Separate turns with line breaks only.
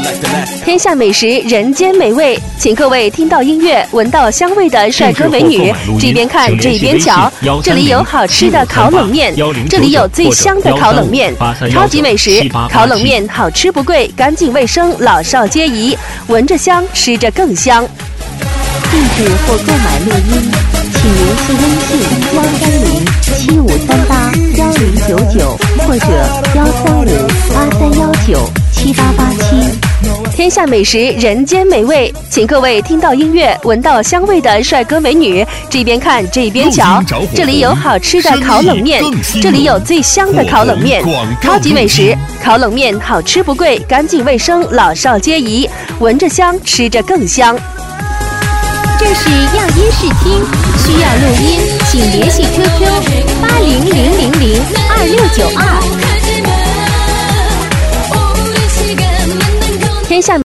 天下美食，人间美味，请各位听到音乐，闻到香味的帅哥美女，这边看这边瞧。这里有好吃的烤冷面，这里有最香的烤冷面，超级美食，烤冷面好吃不贵，干净卫生，老少皆宜，闻着香，吃着更香。
地址或购买录音，请联系微信13075381099或者13583197887。
天下美食，人间美味，请各位听到音乐，闻到香味的帅哥美女，这边看这边瞧。这里有好吃的烤冷面，这里有最香的烤冷面，超级美食，烤冷面好吃不贵，干净卫生，老少皆宜，闻着香，吃着更香。
这是样音视听，需要录音，请联系 QQ8000022692。
天下